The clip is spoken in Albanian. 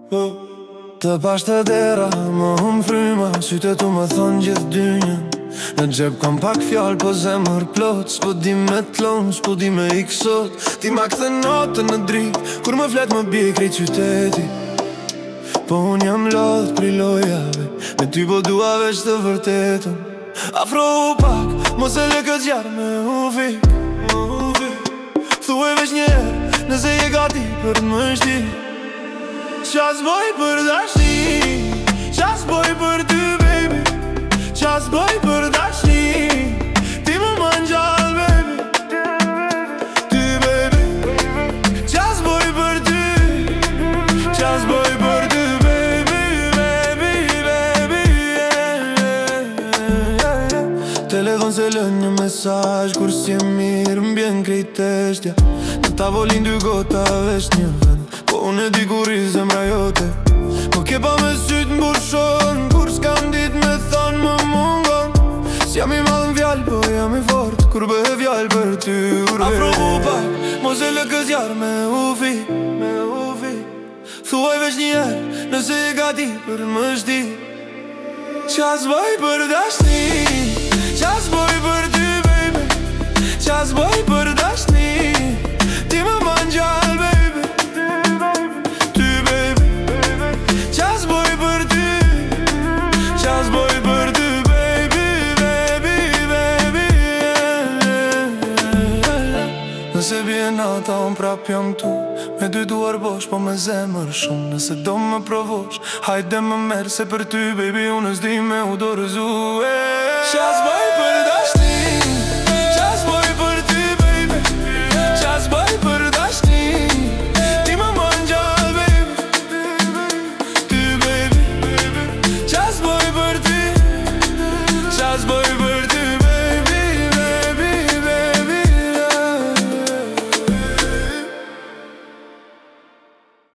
Të pashtë të dera, më hum fryma, sytë tu më thonë gjithë dynjën. Në gjep kam pak fjallë, po zemër plot. S'po di me t'lon, s'po di me ik sot. Ti ma kthe natën në dritë, kur më flet më bje krejt qyteti. Po unë jam lodh pri lojave, me ty po dua veç të vërtetën. Afro u pak, mos e lë këtë zjarë me u vik. Thuaj veç njerë, nëse je gati për më shti. Qas boj për dashni, qas boj për ty baby, qas boj për dashni. Ti më man gjall baby, ty baby. Qas boj për ty, qas boj për ty baby, baby, baby. Telefon se lën një mesazh, kur si e mirë m'bjen krejt teshtja. Në tavolin dy gota veç një vend, po unë e di kur i zemra jote. Po ke pa me sytë m'bushon, kur s'kam dit me thonë më mungon. S'jam i madhë m'vjallë, po jam i fort, kur bëhe vjallë për ty urve. Afro u pak, mos e lë këtë zjarë me ufi. Thuaj veç njerë, nëse je gati për më shti. Qas boj për dashni, qas boj për ty baby, qas boj për dashni. Ti më man gjallë baby, ty baby. Qas boj për ty, qas boj për ty baby, baby. Nëse bje nata unë prap jam tu, me dy duar bosh po me zemër shumë. Nëse do më provosh, hajde më merë, se për ty baby unë s'di me u dorëzu.